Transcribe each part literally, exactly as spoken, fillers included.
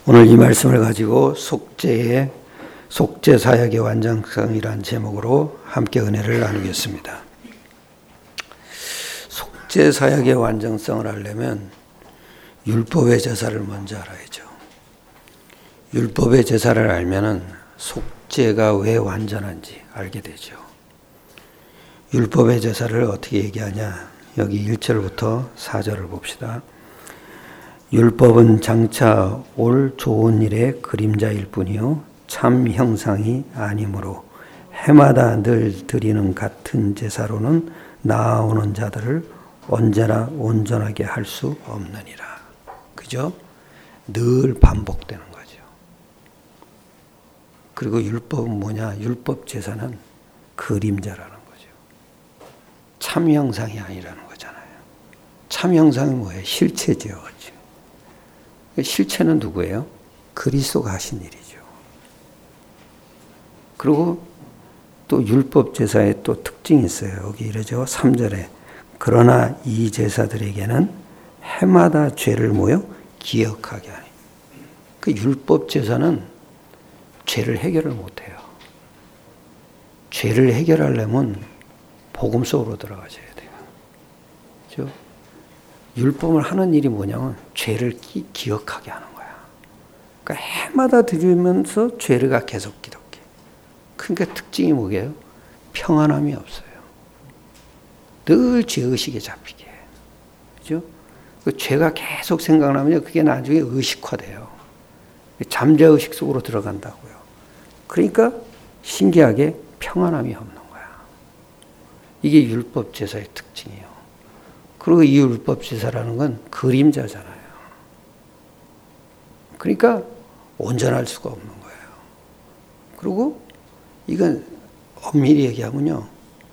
오늘 이 말씀을 가지고 속죄의 속죄 사역의 완전성이라는 제목으로 함께 은혜를 나누겠습니다. 속죄 사역의 완전성을 하려면 율법의 제사를 먼저 알아야죠. 율법의 제사를 알면은 속죄가 왜 완전한지 알게 되죠. 율법의 제사를 어떻게 얘기하냐? 여기 일 절부터 사 절을 봅시다. 율법은 장차 올 좋은 일의 그림자일 뿐이요 참 형상이 아니므로 해마다 늘 드리는 같은 제사로는 나아오는 자들을 언제나 온전하게 할 수 없느니라. 그죠? 늘 반복되는 거죠. 그리고 율법은 뭐냐? 율법 제사는 그림자라는 거죠. 참 형상이 아니라는 거잖아요. 참 형상이 뭐예요? 실체죠. 실체는 누구예요? 그리스도가 하신 일이죠. 그리고 또 율법 제사의 또 특징이 있어요. 여기 이러죠. 삼 절에 그러나 이 제사들에게는 해마다 죄를 모여 기억하게 하니. 그 율법 제사는 죄를 해결을 못해요. 죄를 해결하려면 복음 속으로 들어가셔야 돼요. 그렇죠? 율법을 하는 일이 뭐냐면 죄를 기, 기억하게 하는 거야. 그러니까 해마다 드리면서 죄가 계속 기록해. 그러니까 특징이 뭐게요? 평안함이 없어요. 늘 죄의식에 잡히게. 그죠? 그 죄가 계속 생각나면 그게 나중에 의식화돼요. 잠재의식 속으로 들어간다고요. 그러니까 신기하게 평안함이 없는 거야. 이게 율법 제사의 특징이에요. 그리고 이 율법 제사라는 건 그림자잖아요. 그러니까 온전할 수가 없는 거예요. 그리고 이건 엄밀히 얘기하면요.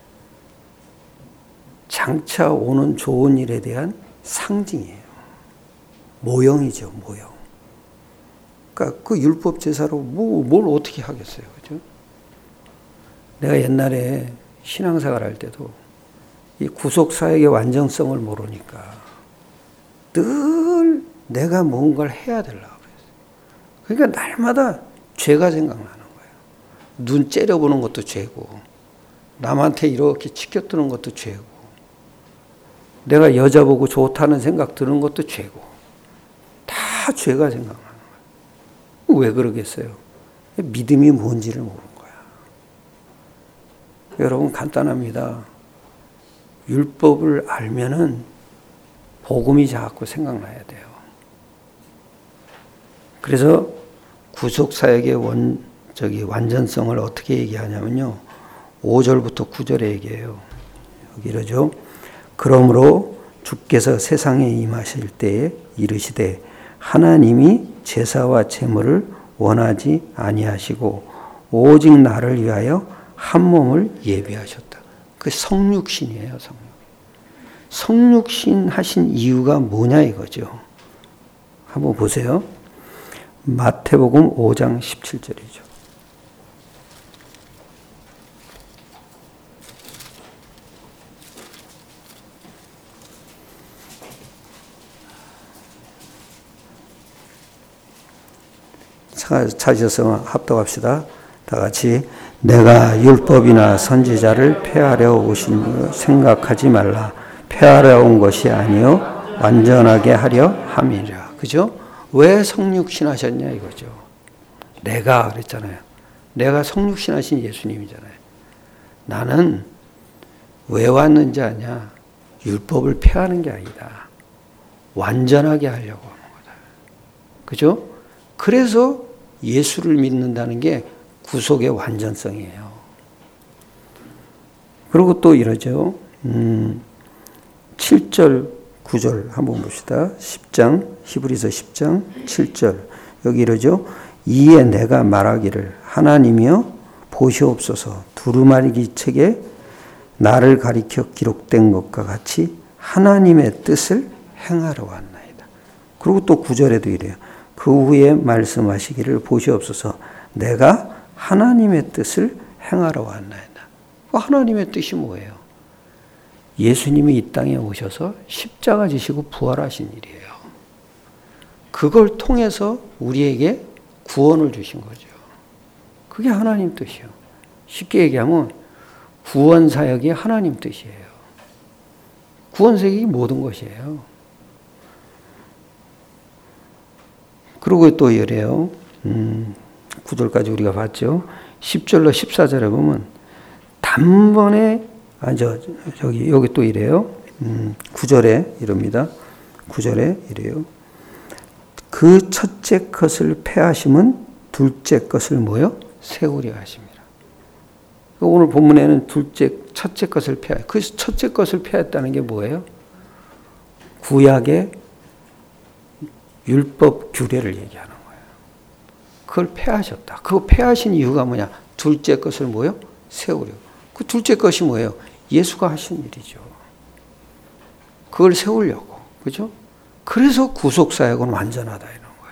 장차 오는 좋은 일에 대한 상징이에요. 모형이죠, 모형. 그러니까 그 율법 제사로 뭐, 뭘 어떻게 하겠어요. 그죠? 내가 옛날에 신앙생활 할 때도 이 구속사역의 완전성을 모르니까 늘 내가 뭔가를 해야 되려고 그랬어요. 그러니까 날마다 죄가 생각나는 거예요. 눈 째려보는 것도 죄고, 남한테 이렇게 치켜뜨는 것도 죄고, 내가 여자 보고 좋다는 생각 드는 것도 죄고, 다 죄가 생각나는 거예요. 왜 그러겠어요? 믿음이 뭔지를 모르는 거야. 여러분 간단합니다. 율법을 알면은 복음이 자꾸 생각나야 돼요. 그래서 구속사역의 원, 저기 완전성을 어떻게 얘기하냐면요. 오 절부터 구 절에 얘기해요. 여기 이러죠. 그러므로 주께서 세상에 임하실 때에 이르시되 하나님이 제사와 제물을 원하지 아니하시고 오직 나를 위하여 한 몸을 예비하셨다. 그 성육신이에요, 성육. 성육신 하신 이유가 뭐냐 이거죠. 한번 보세요. 마태복음 오 장 십칠 절이죠. 찾으셔서 합독합시다. 다 같이. 내가 율법이나 선지자를 폐하려 오신 줄 생각하지 말라. 폐하려 온 것이 아니요 완전하게 하려 함이라. 그죠? 왜 성육신 하셨냐 이거죠. 내가 그랬잖아요. 내가 성육신 하신 예수님이잖아요. 나는 왜 왔는지 아냐? 율법을 폐하는 게 아니다. 완전하게 하려고 하는 거다. 그죠? 그래서 예수를 믿는다는 게 구속의 완전성이에요. 그리고 또 이러죠. 음, 칠 절, 구 절 한번 봅시다. 십 장, 히브리서 십 장, 칠 절. 여기 이러죠. 이에 내가 말하기를 하나님이여 보시옵소서 두루마리 책에 나를 가리켜 기록된 것과 같이 하나님의 뜻을 행하러 왔나이다. 그리고 또 구 절에도 이래요. 그 후에 말씀하시기를 보시옵소서 내가 하나님의 뜻을 행하러 왔나이다. 하나님의 뜻이 뭐예요? 예수님이 이 땅에 오셔서 십자가 지시고 부활하신 일이에요. 그걸 통해서 우리에게 구원을 주신 거죠. 그게 하나님 뜻이요. 쉽게 얘기하면 구원 사역이 하나님 뜻이에요. 구원 사역이 모든 것이에요. 그리고 또 이래요. 음, 구 절까지 우리가 봤죠. 십 절로 십사 절에 보면 단번에 아, 저, 저기 여기 또 이래요. 음, 구 절에 이럽니다. 구 절에 이래요. 그 첫째 것을 패하심은 둘째 것을 뭐요? 세우려 하십니다. 오늘 본문에는 둘째, 첫째 것을 패하. 그 첫째 것을 패했다는 게 뭐예요? 구약의 율법 규례를 얘기하는 거예요. 그걸 패하셨다. 그거 패하신 이유가 뭐냐? 둘째 것을 뭐요? 세우려. 그 둘째 것이 뭐예요? 예수가 하신 일이죠. 그걸 세우려고. 그죠? 그래서 구속사역은 완전하다 이런 거예요.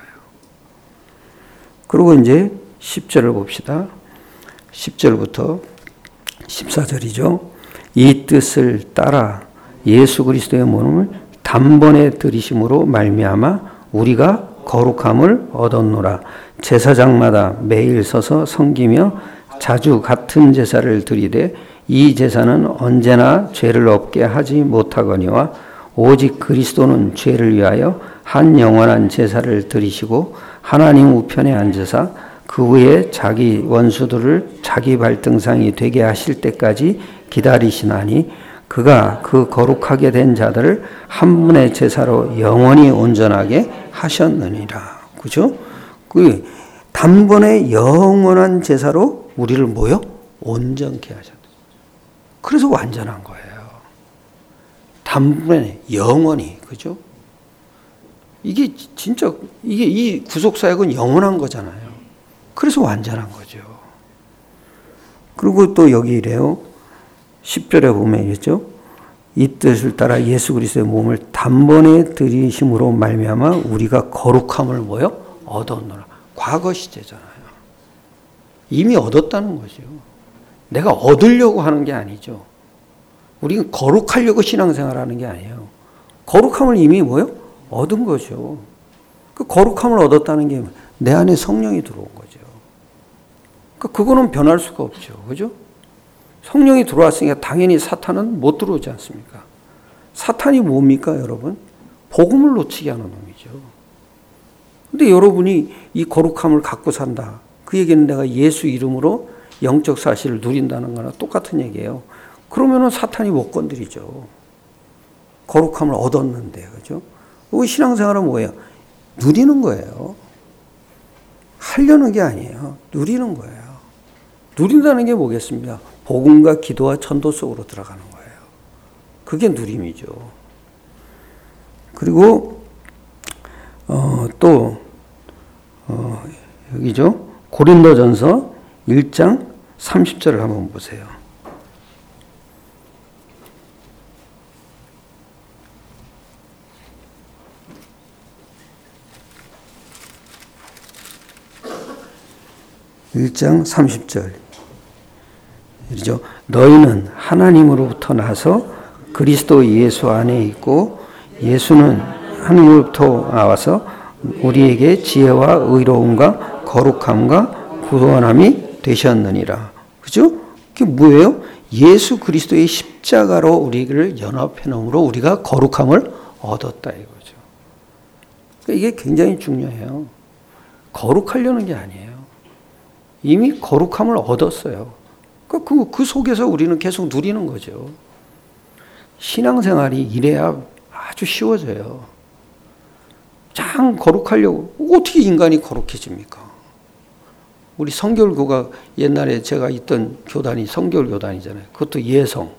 그리고 이제 십 절을 봅시다. 십 절부터 십사 절이죠. 이 뜻을 따라 예수 그리스도의 몸을 단번에 들이심으로 말미암아 우리가 거룩함을 얻었노라. 제사장마다 매일 서서 섬기며 자주 같은 제사를 드리되 이 제사는 언제나 죄를 없게 하지 못하거니와 오직 그리스도는 죄를 위하여 한 영원한 제사를 드리시고 하나님 우편에 앉으사 그 후에 자기 원수들을 자기 발등상이 되게 하실 때까지 기다리시나니 그가 그 거룩하게 된 자들을 한 분의 제사로 영원히 온전하게 하셨느니라. 그죠? 그 단번에 영원한 제사로 우리를 뭐요? 온전케 하셨다. 그래서 완전한 거예요. 단번에 영원히. 그죠? 이게 진짜 이게 이 구속 사역은 영원한 거잖아요. 그래서 완전한 거죠. 그리고 또 여기 이래요. 십 절에 보면 이랬죠. 이 뜻을 따라 예수 그리스도의 몸을 단번에 들이심으로 말미암아 우리가 거룩함을 뭐요? 얻었노라. 과거 시제잖아요. 이미 얻었다는 거죠. 내가 얻으려고 하는 게 아니죠. 우리는 거룩하려고 신앙생활하는 게 아니에요. 거룩함을 이미 뭐요? 얻은 거죠. 그 거룩함을 얻었다는 게 내 안에 성령이 들어온 거죠. 그러니까 그거는 변할 수가 없죠. 그죠? 성령이 들어왔으니까 당연히 사탄은 못 들어오지 않습니까? 사탄이 뭡니까, 여러분? 복음을 놓치게 하는 놈이죠. 근데 여러분이 이 거룩함을 갖고 산다. 그 얘기는 내가 예수 이름으로 영적 사실을 누린다는 거나 똑같은 얘기예요. 그러면은 사탄이 못 건드리죠. 거룩함을 얻었는데, 그죠? 우리 신앙생활은 뭐예요? 누리는 거예요. 하려는 게 아니에요. 누리는 거예요. 누린다는 게 뭐겠습니까? 복음과 기도와 전도 속으로 들어가는 거예요. 그게 누림이죠. 그리고 어, 또 어, 여기죠. 고린도전서 일 장 삼십 절을 한번 보세요. 일 장 삼십 절. 이죠. 너희는 하나님으로부터 나서 그리스도 예수 안에 있고 예수는 하나님으로부터 나와서 우리에게 지혜와 의로움과 거룩함과 구원함이 되셨느니라. 그죠? 그게 뭐예요? 예수 그리스도의 십자가로 우리를 연합해 놓음으로 우리가 거룩함을 얻었다 이거죠. 그러니까 이게 굉장히 중요해요. 거룩하려는 게 아니에요. 이미 거룩함을 얻었어요. 그, 그 속에서 우리는 계속 누리는 거죠. 신앙생활이 이래야 아주 쉬워져요. 참 거룩하려고, 어떻게 인간이 거룩해집니까? 우리 성결교가 옛날에 제가 있던 교단이 성결교단이잖아요. 그것도 예성.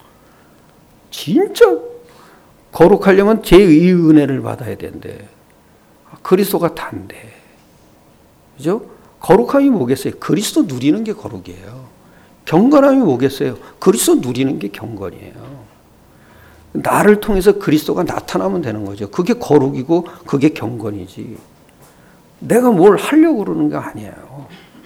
진짜 거룩하려면 제의 은혜를 받아야 되는데, 그리스도가 단데. 그죠? 거룩함이 뭐겠어요? 그리스도 누리는 게 거룩이에요. 경건함이 뭐겠어요? 그리스도 누리는 게 경건이에요. 나를 통해서 그리스도가 나타나면 되는 거죠. 그게 거룩이고 그게 경건이지. 내가 뭘 하려고 그러는 게 아니에요.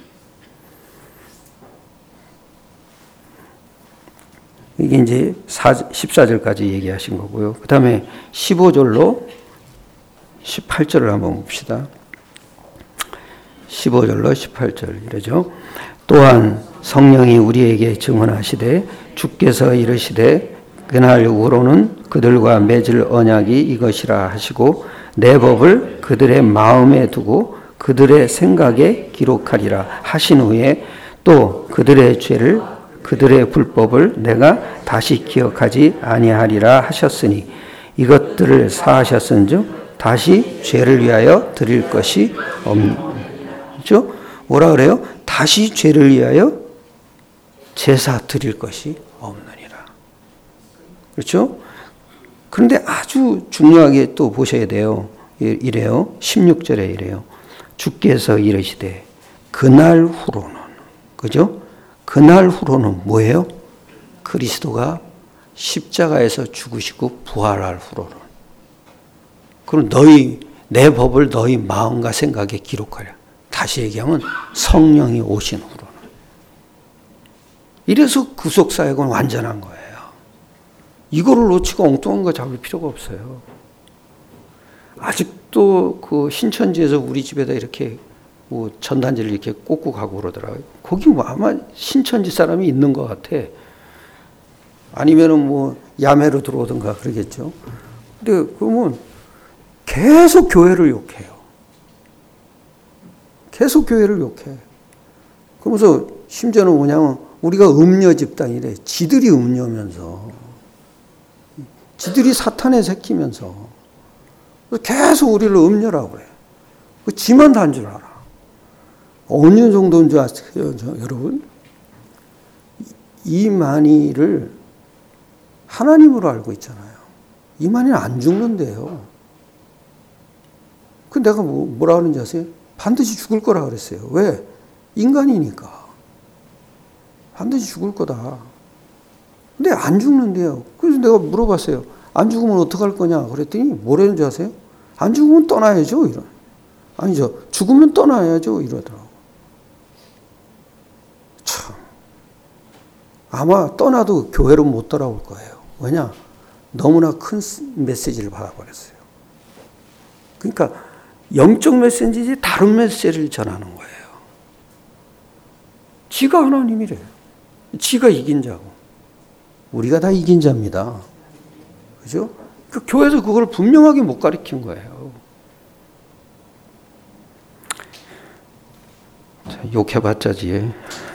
이게 이제 십사 절까지 얘기하신 거고요. 그 다음에 십오 절로 십팔 절을 한번 봅시다. 십오 절로 십팔 절 이러죠. 또한 성령이 우리에게 증언하시되 주께서 이르시되 그날 후로는 그들과 맺을 언약이 이것이라 하시고 내 법을 그들의 마음에 두고 그들의 생각에 기록하리라 하신 후에 또 그들의 죄를 그들의 불법을 내가 다시 기억하지 아니하리라 하셨으니 이것들을 사하셨은즉 다시 죄를 위하여 드릴 것이 없는. 그렇죠? 뭐라 그래요? 다시 죄를 위하여 제사 드릴 것이 없느니라. 그렇죠? 그런데 아주 중요하게 또 보셔야 돼요. 이래요. 십육 절에 이래요. 주께서 이르시되 그날 후로는, 그죠? 그날 후로는 뭐예요? 그리스도가 십자가에서 죽으시고 부활할 후로는. 그럼 너희 내 법을 너희 마음과 생각에 기록하라. 다시 얘기하면 성령이 오신 후로는. 이래서 구속사역은 완전한 거예요. 이거를 놓치고 엉뚱한 거 잡을 필요가 없어요. 아직도 그 신천지에서 우리 집에다 이렇게 뭐 전단지를 이렇게 꽂고 가고 그러더라고요. 거기 뭐 아마 신천지 사람이 있는 것 같아. 아니면은 뭐 야매로 들어오든가 그러겠죠. 근데 그러면 계속 교회를 욕해요. 계속 교회를 욕해. 그러면서 심지어는 뭐냐면 우리가 음녀 집단이래. 지들이 음녀면서. 지들이 사탄에 새기면서. 계속 우리를 음녀라고 그래. 지만 다 한 줄 알아. 어느 년 정도인 줄 아세요, 여러분? 이만희를 하나님으로 알고 있잖아요. 이만희는 안 죽는데요. 그 내가 뭐, 뭐라 하는지 아세요? 반드시 죽을 거라 그랬어요. 왜? 인간이니까. 반드시 죽을 거다. 근데 안 죽는데요. 그래서 내가 물어봤어요. 안 죽으면 어떡할 거냐? 그랬더니 뭐라는 줄 아세요? 안 죽으면 떠나야죠. 이런. 아니죠. 죽으면 떠나야죠. 이러더라고. 참. 아마 떠나도 교회로 못 돌아올 거예요. 왜냐? 너무나 큰 메시지를 받아버렸어요. 그러니까 영적 메시지지 다른 메시지를 전하는 거예요. 지가 하나님이래요. 지가 이긴 자고. 우리가 다 이긴 자입니다. 그죠? 그 교회에서 그걸 분명하게 못 가르친 거예요. 자, 욕해봤자지.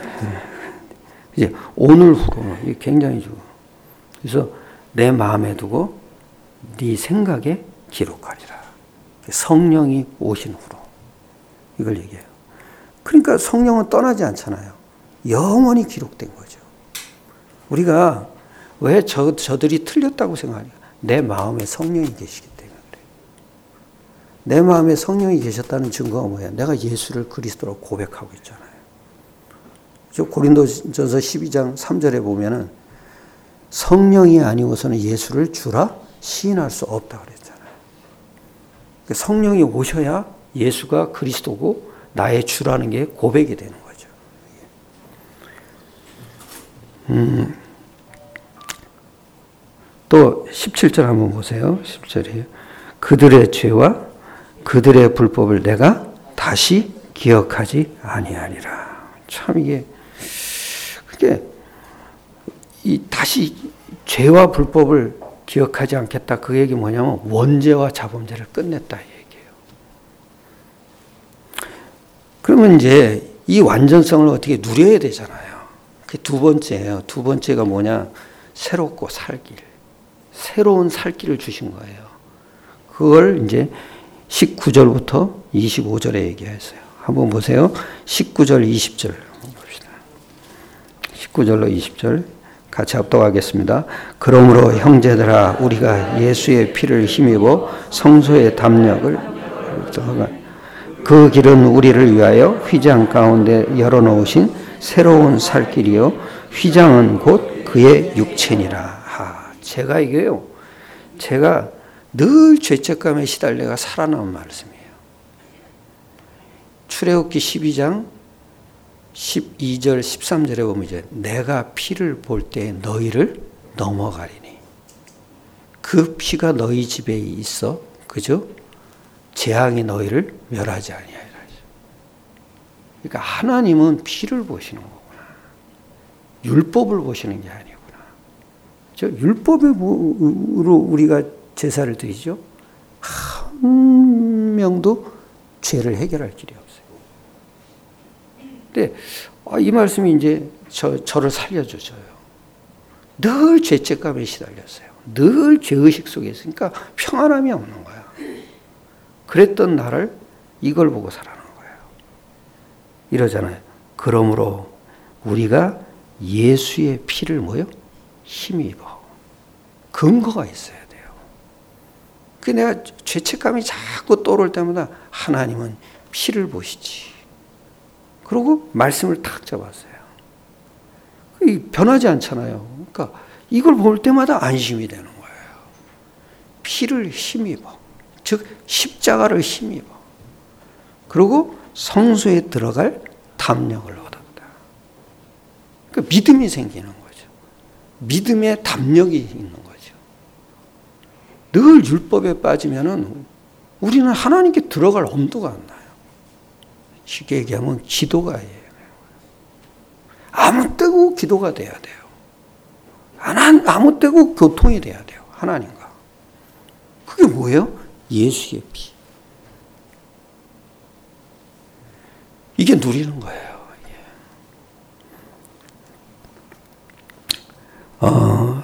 이제 오늘 후로는 굉장히 좋아. 그래서 내 마음에 두고 네 생각에 기록하리라. 성령이 오신 후로 이걸 얘기해요. 그러니까 성령은 떠나지 않잖아요. 영원히 기록된 거죠. 우리가 왜 저, 저들이 틀렸다고 생각하냐? 내 마음에 성령이 계시기 때문에 그래요. 내 마음에 성령이 계셨다는 증거가 뭐야? 내가 예수를 그리스도로 고백하고 있잖아요. 고린도전서 십이 장 삼 절에 보면은 성령이 아니고서는 예수를 주라 시인할 수 없다 그랬잖아요. 성령이 오셔야 예수가 그리스도고 나의 주라는 게 고백이 되는 거죠. 음. 또 십칠 절 한번 보세요. 십 절이에요. 그들의 죄와 그들의 불법을 내가 다시 기억하지 아니하리라. 참 이게 그게 이 다시 죄와 불법을 기억하지 않겠다. 그 얘기 뭐냐면 원죄와 자범죄를 끝냈다 이 얘기예요. 그러면 이제 이 완전성을 어떻게 누려야 되잖아요. 그게 두 번째예요. 두 번째가 뭐냐? 새롭고 살 길. 새로운 살 길을 주신 거예요. 그걸 이제 십구 절부터 이십오 절에 얘기했어요. 한번 보세요. 십구 절, 이십 절 봅시다. 십구 절로 이십 절 같이 합독하겠습니다. 그러므로 형제들아 우리가 예수의 피를 힘입어 성소의 담력을 그 길은 우리를 위하여 휘장 가운데 열어놓으신 새로운 살 길이요 휘장은 곧 그의 육체니라. 아, 제가 이게요. 제가 늘 죄책감에 시달려가 살아남은 말씀이에요. 출애굽기 십이 장 십이 절 십삼 절에 보면 이제 내가 피를 볼 때 너희를 넘어가리니 그 피가 너희 집에 있어. 그죠? 재앙이 너희를 멸하지 아니하리라. 그러니까 하나님은 피를 보시는 거구나. 율법을 보시는 게 아니구나. 저 율법으로 우리가 제사를 드리죠. 한 명도 죄를 해결할 길이 없어요. 근데 이 말씀이 이제 저, 저를 살려줘요. 늘 죄책감에 시달렸어요. 늘 죄의식 속에 있으니까 평안함이 없는 거야. 그랬던 나를 이걸 보고 살아난 거예요. 이러잖아요. 그러므로 우리가 예수의 피를 뭐요? 힘입어. 근거가 있어야 돼요. 그 내가 죄책감이 자꾸 떠오를 때마다 하나님은 피를 보시지. 그리고 말씀을 탁 잡았어요. 변하지 않잖아요. 그러니까 이걸 볼 때마다 안심이 되는 거예요. 피를 힘입어. 즉 십자가를 힘입어. 그리고 성소에 들어갈 담력을 얻었다. 그러니까 믿음이 생기는 거죠. 믿음의 담력이 있는 거죠. 늘 율법에 빠지면은 우리는 하나님께 들어갈 엄두가 안 나요. 쉽게 얘기하면 기도가 해요. 아무 때고 기도가 돼야 돼요. 아무 때고 교통이 돼야 돼요. 하나님과. 그게 뭐예요? 예수의 피. 이게 누리는 거예요. 어,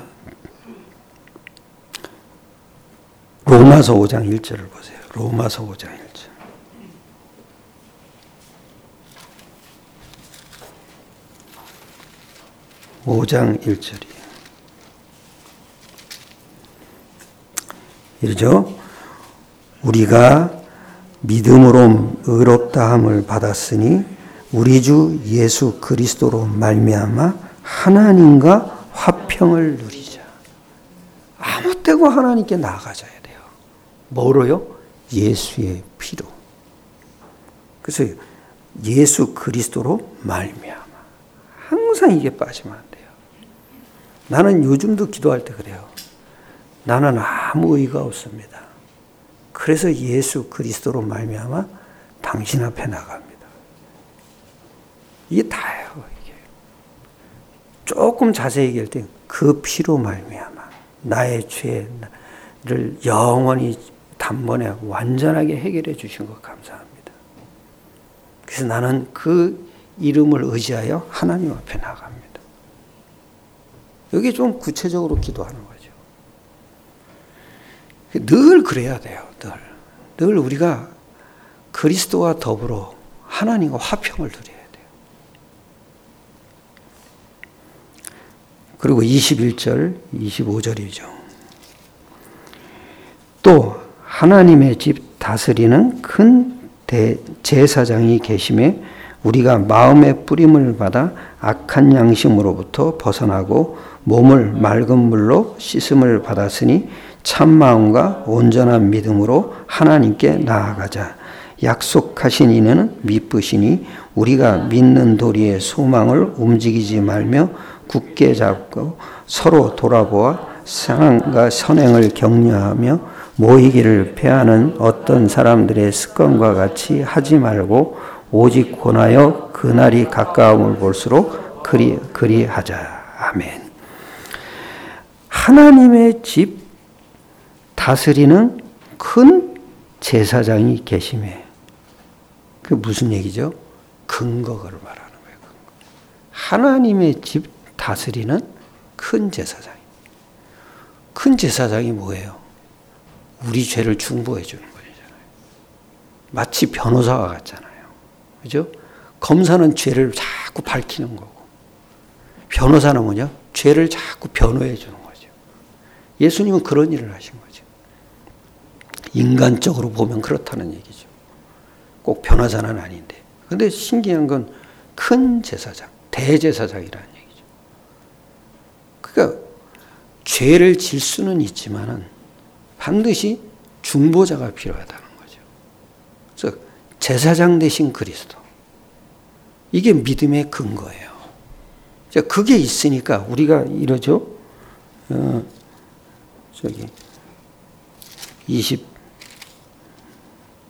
로마서 오 장 일 절을 보세요. 로마서 오 장 일 절. 오 장 일 절이 이러죠. 우리가 믿음으로 의롭다함을 받았으니 우리 주 예수 그리스도로 말미암아 하나님과 화평을 누리자. 아무 때고 하나님께 나아가져야 돼요. 뭐로요? 예수의 피로. 그래서 예수 그리스도로 말미암아. 항상 이게 빠지면 안 돼요. 나는 요즘도 기도할 때 그래요. 나는 아무 의가 없습니다. 그래서 예수 그리스도로 말미암아 당신 앞에 나갑니다. 이게 다예요. 이게. 조금 자세히 얘기할 때 그 피로 말미암아 나의 죄를 영원히 단번에 완전하게 해결해 주신 것 감사합니다. 그래서 나는 그 이름을 의지하여 하나님 앞에 나갑니다. 여기 좀 구체적으로 기도하는 거죠. 늘 그래야 돼요. 늘. 늘 우리가 그리스도와 더불어 하나님과 화평을 누려야 돼요. 그리고 이십일 절, 이십오 절이죠. 또 하나님의 집 다스리는 큰 제사장이 계심에 우리가 마음의 뿌림을 받아 악한 양심으로부터 벗어나고 몸을 맑은 물로 씻음을 받았으니 참 마음과 온전한 믿음으로 하나님께 나아가자. 약속하신 이는 미쁘시니 우리가 믿는 도리의 소망을 움직이지 말며 굳게 잡고 서로 돌아보아 사랑과 선행을 격려하며 모이기를 패하는 어떤 사람들의 습관과 같이 하지 말고 오직 권하여 그날이 가까움을 볼수록 그리, 그리하자. 아멘. 하나님의 집 다스리는 큰 제사장이 계심에. 그 무슨 얘기죠? 근거를 말하는 거예요. 근거. 하나님의 집 다스리는 큰 제사장. 큰 제사장이 뭐예요? 우리 죄를 중보해 주는 거잖아요. 마치 변호사와 같잖아요. 그죠? 검사는 죄를 자꾸 밝히는 거고, 변호사는 뭐냐? 죄를 자꾸 변호해 주는 거죠. 예수님은 그런 일을 하신 거죠. 인간적으로 보면 그렇다는 얘기죠. 꼭 변호사는 아닌데. 근데 신기한 건 큰 제사장, 대제사장이라는 얘기죠. 그러니까 죄를 질 수는 있지만은 반드시 중보자가 필요하다는 거죠. 그래서 제사장 대신 그리스도. 이게 믿음의 근거예요. 그게 있으니까 우리가 이러죠. 어, 저기 이십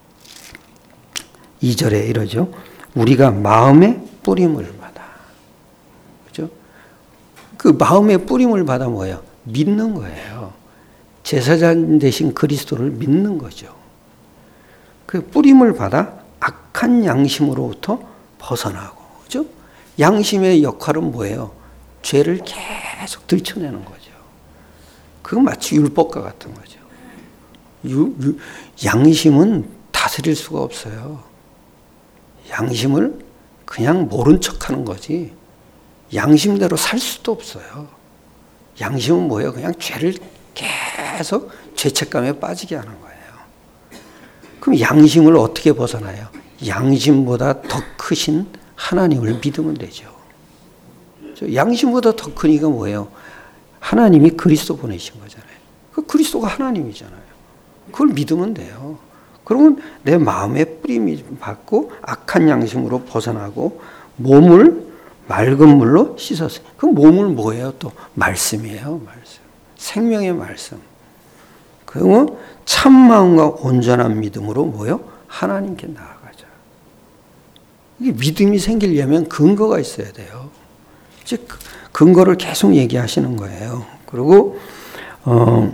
이 절에 이러죠. 우리가 마음의 뿌림을 받아. 그죠? 그 마음의 뿌림을 받아 뭐예요? 믿는 거예요. 제사장 대신 그리스도를 믿는 거죠. 그 뿌림을 받아 악한 양심으로부터 벗어나고, 그죠? 양심의 역할은 뭐예요? 죄를 계속 들춰내는 거죠. 그건 마치 율법과 같은 거죠. 유, 유, 양심은 다스릴 수가 없어요. 양심을 그냥 모른 척하는 거지 양심대로 살 수도 없어요. 양심은 뭐예요? 그냥 죄를 계속 죄책감에 빠지게 하는 거예요. 그럼 양심을 어떻게 벗어나요? 양심보다 더 크신 하나님을 믿으면 되죠. 양심보다 더 큰 이가 뭐예요? 하나님이 그리스도 보내신 거잖아요. 그 그리스도가 하나님이잖아요. 그걸 믿으면 돼요. 그러면 내 마음의 뿌림이 받고 악한 양심으로 벗어나고 몸을 맑은 물로 씻었어요. 그 몸을 뭐예요? 또 말씀이에요. 말씀. 생명의 말씀. 그러면 참 마음과 온전한 믿음으로 뭐요? 하나님께 나아가자. 이게 믿음이 생기려면 근거가 있어야 돼요. 이제 근거를 계속 얘기하시는 거예요. 그리고 어,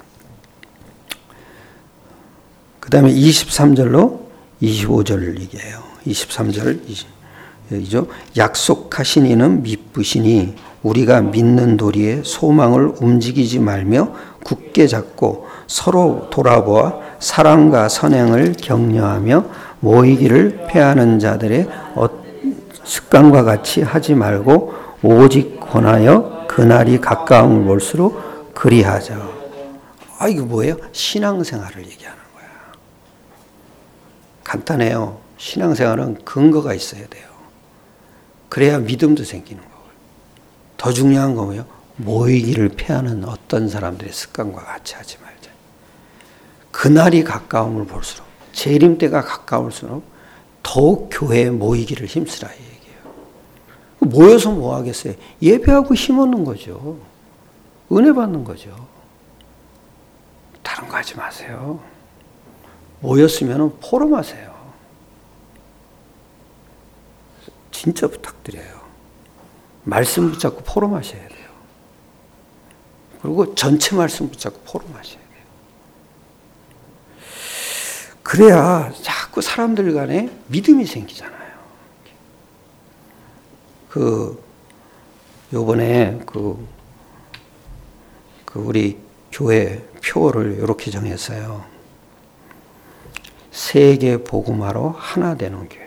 그 다음에 이십삼 절로 이십오 절을 얘기해요. 이십삼 절, 여기죠. 약속하신 이는 미쁘시니 우리가 믿는 도리에 소망을 움직이지 말며 굳게 잡고 서로 돌아보아 사랑과 선행을 격려하며 모이기를 패하는 자들의 습관과 같이 하지 말고 오직 권하여 그날이 가까움을 볼수록 그리하자. 아, 이거 뭐예요? 신앙생활을 얘기하는 거야. 간단해요. 신앙생활은 근거가 있어야 돼요. 그래야 믿음도 생기는 거고요. 더 중요한 건 뭐예요? 모이기를 패하는 어떤 사람들의 습관과 같이 하지 말자. 그날이 가까움을 볼수록, 재림 때가 가까울수록 더욱 교회에 모이기를 힘쓰라 이 얘기예요. 모여서 뭐 하겠어요? 예배하고 힘 얻는 거죠. 은혜 받는 거죠. 다른 거 하지 마세요. 모였으면 포럼하세요. 진짜 부탁드려요. 말씀 붙잡고 포럼하셔야 돼요. 그리고 전체 말씀 붙잡고 포럼하셔야 돼요. 그래야 자꾸 사람들 간에 믿음이 생기잖아요. 그, 요번에 그, 그 우리 교회 표를 이렇게 정했어요. 세계 복음화로 하나 되는 교회.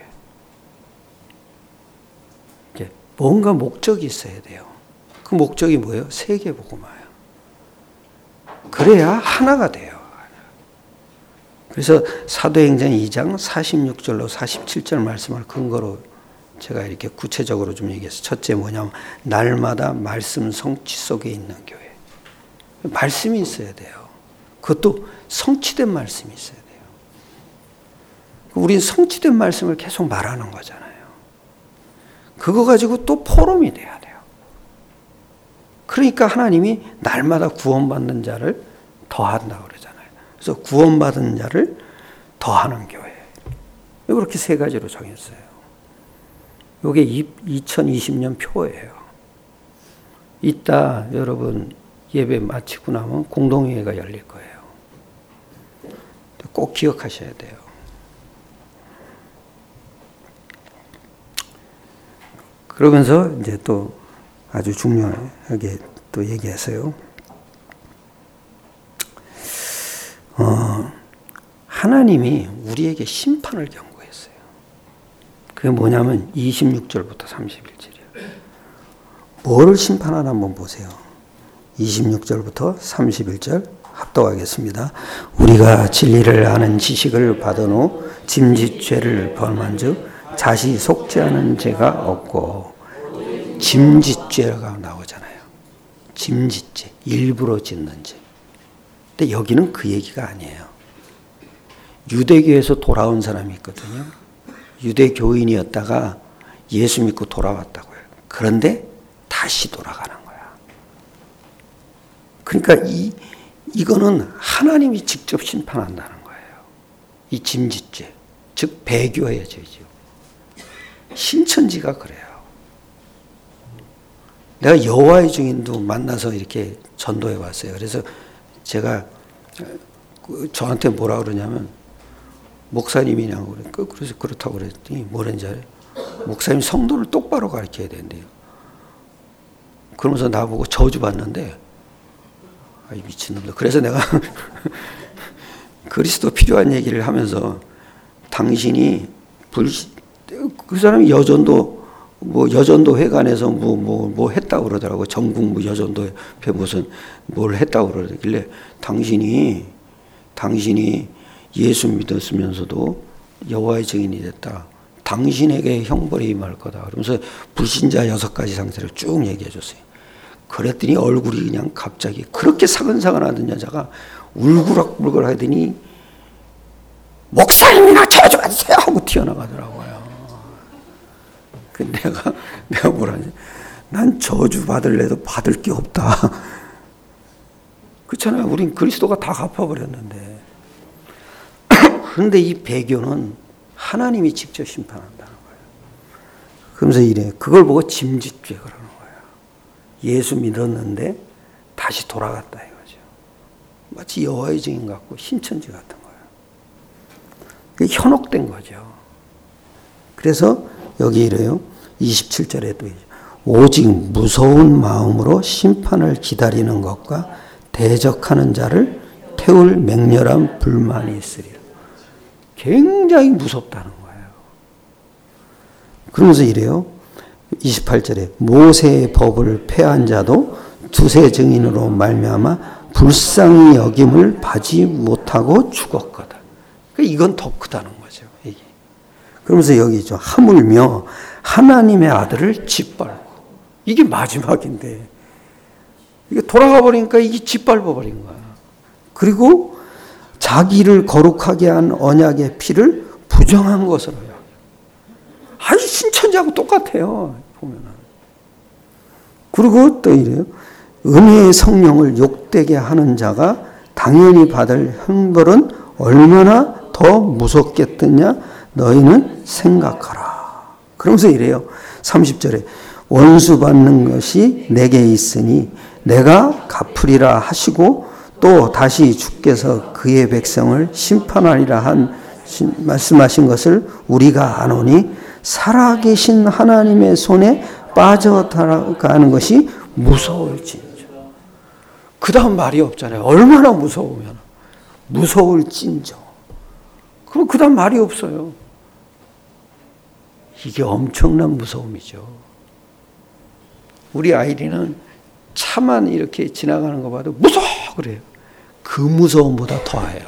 뭔가 목적이 있어야 돼요. 그 목적이 뭐예요? 세계 복음화예요. 그래야 하나가 돼요. 그래서 사도행전 이 장 사십육 절로 사십칠 절 말씀을 근거로 제가 이렇게 구체적으로 좀 얘기해서 첫째 뭐냐면 날마다 말씀 성취 속에 있는 교회. 말씀이 있어야 돼요. 그것도 성취된 말씀이 있어야 돼요. 우린 성취된 말씀을 계속 말하는 거잖아요. 그거 가지고 또 포럼이 돼야 돼요. 그러니까 하나님이 날마다 구원받는 자를 더한다고 그러잖아요. 그래서 구원받은 자를 더하는 교회. 이렇게 세 가지로 정했어요. 이게 이천이십 년 표예요. 이따 여러분 예배 마치고 나면 공동회의가 열릴 거예요. 꼭 기억하셔야 돼요. 그러면서 이제 또 아주 중요하게 또 얘기했어요. 어, 하나님이 우리에게 심판을 경고했어요. 그게 뭐냐면 이십육 절부터 삼십일 절이에요. 뭐를 심판하나 한번 보세요. 이십육 절부터 삼십일 절 합독하겠습니다. 우리가 진리를 아는 지식을 받은 후 짐짓죄를 범한 즉 자시 속지 않은 죄가 없고 짐짓죄가 나오잖아요. 짐짓죄, 일부러 짓는 죄. 근데 여기는 그 얘기가 아니에요. 유대교에서 돌아온 사람이 있거든요. 유대교인이었다가 예수 믿고 돌아왔다고요. 그런데 다시 돌아가는 거야. 그러니까 이, 이거는 하나님이 직접 심판한다는 거예요. 이 짐짓죄. 즉 배교의 죄죠. 신천지가 그래요. 내가 여호와의 증인도 만나서 이렇게 전도해 봤어요. 그래서 제가 저한테 뭐라 그러냐면 목사님이냐고 그래. 그래서 그렇다고 그랬더니 뭐랬는지 알아요? 목사님 성도를 똑바로 가르쳐야 된대요. 그러면서 나보고 저주 받는데, 아이 미친놈들. 그래서 내가 그리스도 필요한 얘기를 하면서 당신이 불신, 그 사람이 여전도 뭐 여전도 회관에서 뭐 뭐 뭐 했다고 그러더라고. 전국 뭐 여전도 회 무슨 뭘 했다고 그러길래 당신이 당신이 예수 믿었으면서도 여호와의 증인이 됐다. 당신에게 형벌이 임할 거다. 그러면서 불신자 여섯 가지 상태를 쭉 얘기해 줬어요. 그랬더니 얼굴이 그냥 갑자기 그렇게 사근사근하던 여자가 울그락불그락 하더니 목사님이나 저주받으세요 하고 튀어나가더라고요. 그 내가 내가 뭐라니? 난 저주 받을래도 받을 게 없다. 그렇잖아요. 우린 그리스도가 다 갚아버렸는데. 그런데 이 배교는 하나님이 직접 심판한다는 거예요. 그러면서 이래. 그걸 보고 짐짓죄 그러는 거예요. 예수 믿었는데 다시 돌아갔다 이거죠. 마치 여호와의 증인 같고 신천지 같은 거예요. 그게 현혹된 거죠. 그래서 여기 이래요. 이십칠 절에도 오직 무서운 마음으로 심판을 기다리는 것과 대적하는 자를 태울 맹렬한 불만이 있으리라. 굉장히 무섭다는 거예요. 그러면서 이래요. 이십팔 절에 모세의 법을 폐한 자도 두세 증인으로 말미암아 불쌍히 여김을 받지 못하고 죽었거든. 이건 더 크다는 거죠. 이게. 그러면서 여기 좀 하물며 하나님의 아들을 짓밟고, 이게 마지막인데 이게 돌아가 버리니까 이게 짓밟아 버린 거야. 그리고 자기를 거룩하게 한 언약의 피를 부정한 것으로 여겨. 아주 신천지하고 똑같아요. 보면은. 그리고 또 이래요. 은혜의 성령을 욕되게 하는 자가 당연히 받을 형벌은 얼마나 더 무섭겠느냐 너희는 생각하라. 그러면서 이래요. 삼십 절에 원수 받는 것이 내게 있으니 내가 갚으리라 하시고 또 다시 주께서 그의 백성을 심판하리라 한 말씀하신 것을 우리가 아노니 살아계신 하나님의 손에 빠져가는 것이 무서울진저. 그 다음 말이 없잖아요. 얼마나 무서우면 무서울진저. 그럼 그 다음 말이 없어요. 이게 엄청난 무서움이죠. 우리 아이리는 차만 이렇게 지나가는 거 봐도 무서워 그래요. 그 무서움보다 더해요.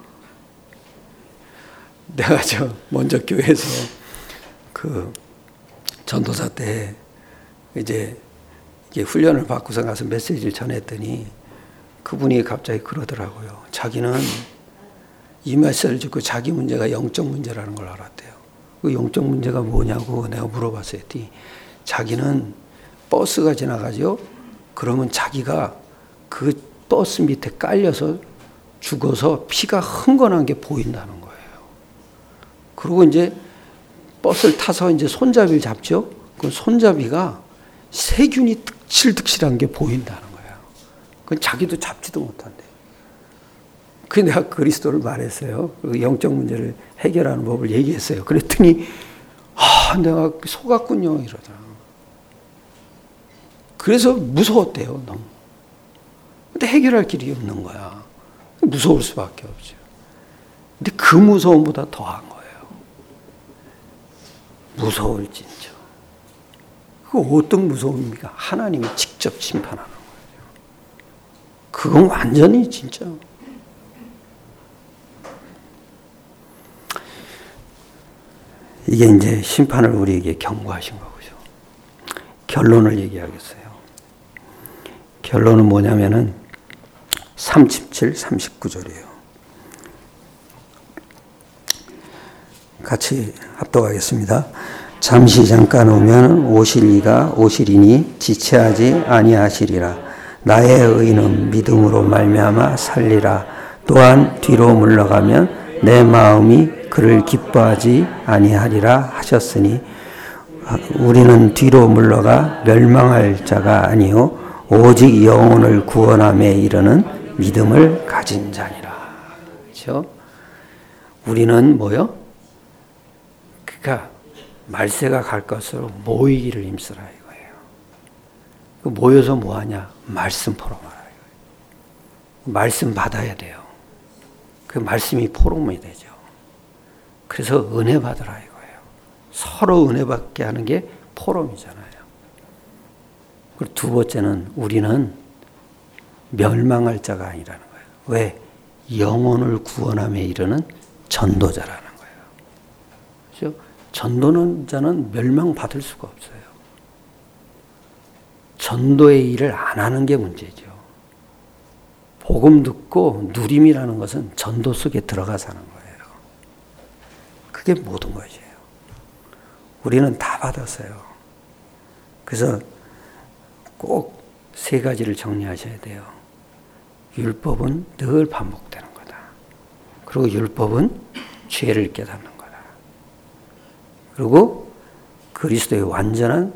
내가 저 먼저 교회에서 그 전도사 때 이제 이게 훈련을 받고서 가서 메시지를 전했더니 그분이 갑자기 그러더라고요. 자기는 이 메시지를 듣고 자기 문제가 영적 문제라는 걸 알았대요. 그 영적 문제가 뭐냐고 내가 물어봤어요. 자기는 버스가 지나가죠. 그러면 자기가 그 버스 밑에 깔려서 죽어서 피가 흥건한 게 보인다는 거예요. 그리고 이제 버스를 타서 이제 손잡이를 잡죠. 그 손잡이가 세균이 득실득실한 게 보인다는 거예요. 그건 자기도 잡지도 못한대. 그 내가 그리스도를 말했어요. 영적 문제를 해결하는 법을 얘기했어요. 그랬더니 아, 내가 속았군요 이러더라고요. 그래서 무서웠대요, 너무. 근데 해결할 길이 없는 거야. 무서울 수밖에 없죠. 근데 그 무서움보다 더한 거예요. 무서울진저. 그 어떤 무서움입니까? 하나님이 직접 심판하는 거예요. 그건 완전히 진짜. 이게 이제 심판을 우리에게 경고하신 거죠. 결론을 얘기하겠어요. 결론은 뭐냐면은 삼십칠, 삼십구 절이에요. 같이 합독하겠습니다. 잠시 잠깐 오면 오실 이가 오시리니 지체하지 아니하시리라. 나의 의는 믿음으로 말미암아 살리라. 또한 뒤로 물러가면 내 마음이 그를 기뻐하지 아니하리라 하셨으니 우리는 뒤로 물러가 멸망할 자가 아니요 오직 영혼을 구원함에 이르는 믿음을 가진 자니라. 그렇죠? 우리는 뭐요? 그러니까 말세가 갈 것으로 모이기를 힘쓰라 이거예요. 그 모여서 뭐하냐? 말씀 포럼하라 이거예요. 말씀 받아야 돼요. 그 말씀이 포럼이 되죠. 그래서 은혜 받으라 이거예요. 서로 은혜 받게 하는 게 포럼이잖아요. 그리고 두 번째는 우리는 멸망할 자가 아니라는 거예요. 왜? 영혼을 구원함에 이르는 전도자라는 거예요. 그렇죠? 전도는 자는 멸망받을 수가 없어요. 전도의 일을 안 하는 게 문제죠. 복음 듣고 누림이라는 것은 전도 속에 들어가 사는 거예요. 그게 모든 것이에요. 우리는 다 받았어요. 그래서 꼭 세 가지를 정리하셔야 돼요. 율법은 늘 반복되는 거다. 그리고 율법은 죄를 깨닫는 거다. 그리고 그리스도의 완전한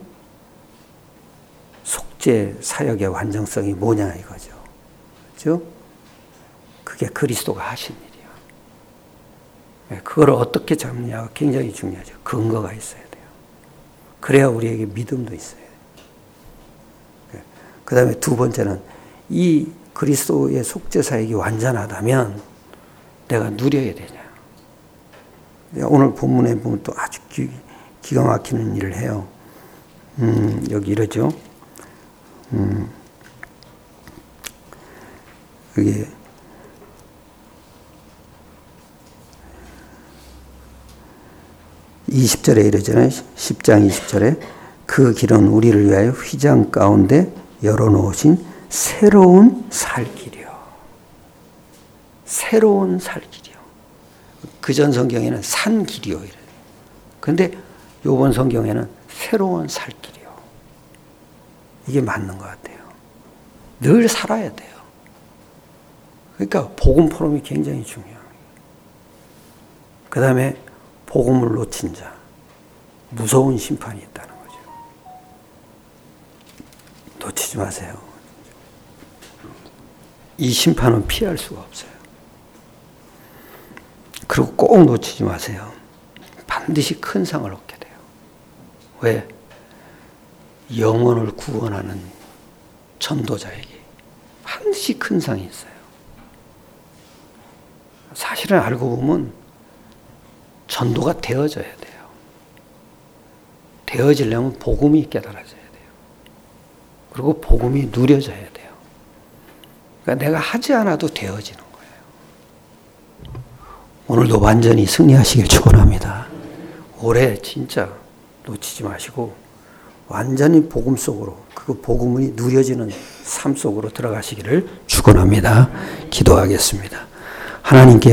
속죄 사역의 완전성이 뭐냐 이거죠. 그렇죠? 그게 그리스도가 하신 일이야. 그걸 어떻게 잡느냐가 굉장히 중요하죠. 근거가 있어야 돼요. 그래야 우리에게 믿음도 있어요. 그 다음에 두 번째는 이 그리스도의 속죄 사역이 완전하다면 내가 누려야 되냐. 오늘 본문에 보면 또 아주 기, 기가 막히는 일을 해요. 음, 여기 이러죠. 음, 여기 이십 절에 이러잖아요. 십 장 이십 절에 그 길은 우리를 위하여 휘장 가운데 열어놓으신 새로운 살 길이요. 새로운 살 길이요. 그전 성경에는 산 길이요. 그런데 이번 성경에는 새로운 살 길이요. 이게 맞는 것 같아요. 늘 살아야 돼요. 그러니까 복음 포럼이 굉장히 중요해요. 그 다음에 복음을 놓친 자, 무서운 심판이 있다는 거죠. 놓치지 마세요. 이 심판은 피할 수가 없어요. 그리고 꼭 놓치지 마세요. 반드시 큰 상을 얻게 돼요. 왜? 영혼을 구원하는 전도자에게 반드시 큰 상이 있어요. 사실은 알고 보면 전도가 되어져야 돼요. 되어지려면 복음이 깨달아져야 돼요. 그리고 복음이 누려져야 돼요. 그러니까 내가 하지 않아도 되어지는 거예요. 오늘도 완전히 승리하시길 축원합니다. 올해 진짜 놓치지 마시고 완전히 복음 속으로 그 복음이 누려지는 삶 속으로 들어가시기를 축원합니다. 기도하겠습니다. 하나님께